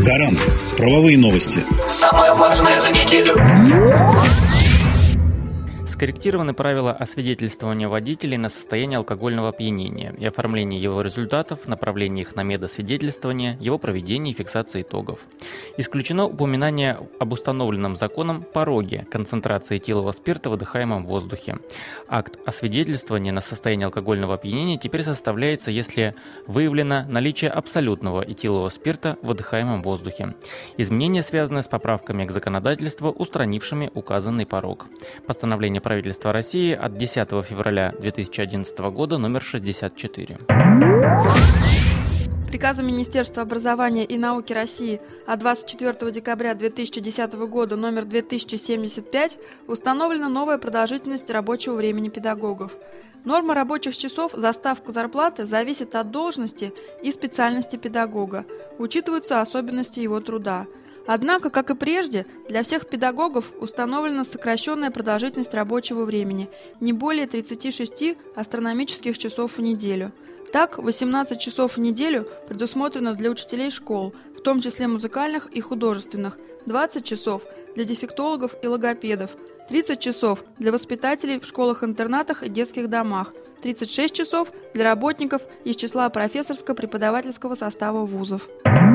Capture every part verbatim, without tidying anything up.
Гарант. Правовые новости. Самое важное за неделю. Скорректированы правила освидетельствования водителей на состояние алкогольного опьянения и оформления его результатов, направления их на медосвидетельствование, его проведения и фиксации итогов. Исключено упоминание об установленном законом пороге концентрации этилового спирта в выдыхаемом воздухе. Акт освидетельствования на состояние алкогольного опьянения теперь составляется, если выявлено наличие абсолютного этилового спирта в выдыхаемом воздухе. Изменения связаны с поправками к законодательству, устранившими указанный порог. Постановление правительства России от десятого февраля две тысячи одиннадцатого года номер шестьдесят четыре. Приказом Министерства образования и науки России от двадцать четвёртого декабря две тысячи десятого года номер две тысячи семьдесят пять установлена новая продолжительность рабочего времени педагогов. Норма рабочих часов за ставку зарплаты зависит от должности и специальности педагога. Учитываются особенности его труда. Однако, как и прежде, для всех педагогов установлена сокращенная продолжительность рабочего времени не более тридцати шести астрономических часов в неделю. Так, восемнадцать часов в неделю предусмотрено для учителей школ, в том числе музыкальных и художественных, двадцать часов для дефектологов и логопедов, тридцать часов для воспитателей в школах-интернатах и детских домах, тридцать шесть часов для работников из числа профессорско-преподавательского состава вузов.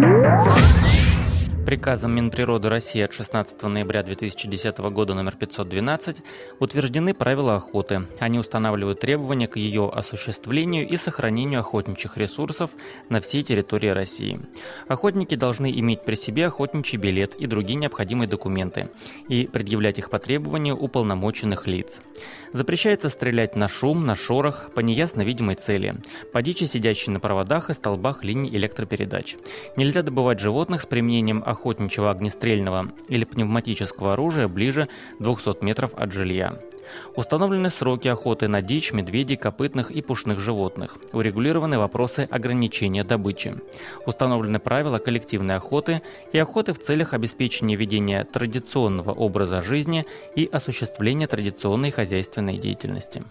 Приказом Минприроды России от шестнадцатого ноября две тысячи десятого года номер пятьсот двенадцать утверждены правила охоты. Они устанавливают требования к ее осуществлению и сохранению охотничьих ресурсов на всей территории России. Охотники должны иметь при себе охотничий билет и другие необходимые документы и предъявлять их по требованию уполномоченных лиц. Запрещается стрелять на шум, на шорох, по неясно видимой цели, по дичи, сидящей на проводах и столбах линий электропередач. Нельзя добывать животных с применением охотничьего огнестрельного или пневматического оружия ближе двухсот метров от жилья. Установлены сроки охоты на дичь, медведей, копытных и пушных животных. Урегулированы вопросы ограничения добычи. Установлены правила коллективной охоты и охоты в целях обеспечения ведения традиционного образа жизни и осуществления традиционной хозяйственной деятельности.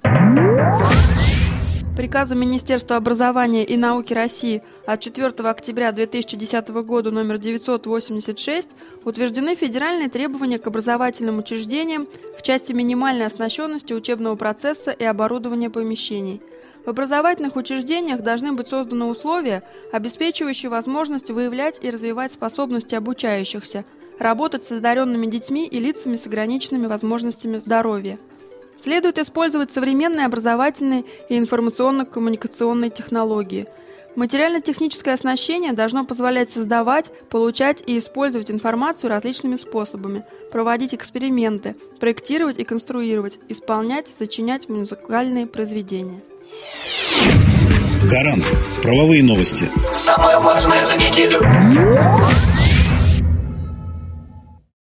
Приказом Министерства образования и науки России от четвёртого октября две тысячи десятого года номер девятьсот восемьдесят шесть утверждены федеральные требования к образовательным учреждениям в части минимальной оснащенности учебного процесса и оборудования помещений. В образовательных учреждениях должны быть созданы условия, обеспечивающие возможность выявлять и развивать способности обучающихся, работать с одаренными детьми и лицами с ограниченными возможностями здоровья. Следует использовать современные образовательные и информационно-коммуникационные технологии. Материально-техническое оснащение должно позволять создавать, получать и использовать информацию различными способами, проводить эксперименты, проектировать и конструировать, исполнять, сочинять музыкальные произведения. Гарант. Правовые новости. Самое важное за неделю.